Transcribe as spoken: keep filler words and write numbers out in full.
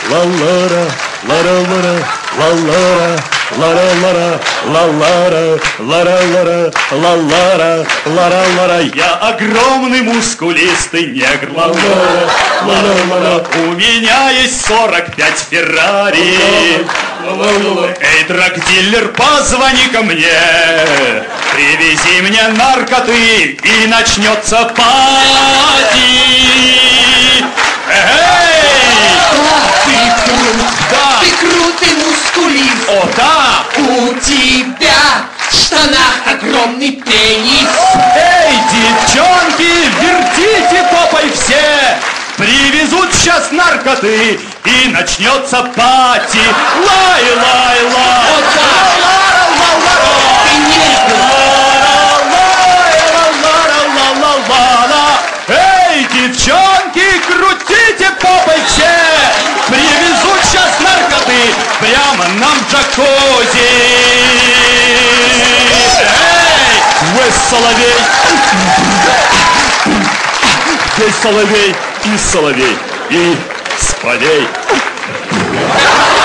ла-лара, лара-лара, ла-лара, лара-лара, ла-лара, лара-лара, ла-лара, лара-лара. Я огромный мускулистый негр, ла-лара, лара-лара. У меня есть сорок пять Феррари. Эй, драгдилер, позвони ко мне, привези мне наркоты, и начнется пати. Эй! Ты крут, Да! ты крутый мускулист. О, да! У тебя в штанах огромный пенис. Эй, девчонки, вертите попой все! Привезут сейчас наркоты, и начнется пати. Лай, лай, лай! О, да! Ты не Эй, девчонки, крутите попой все! Привезут сейчас наркоты прямо нам в джакузи! Эй, вы соловей! Здесь соловей и соловей, и с полей.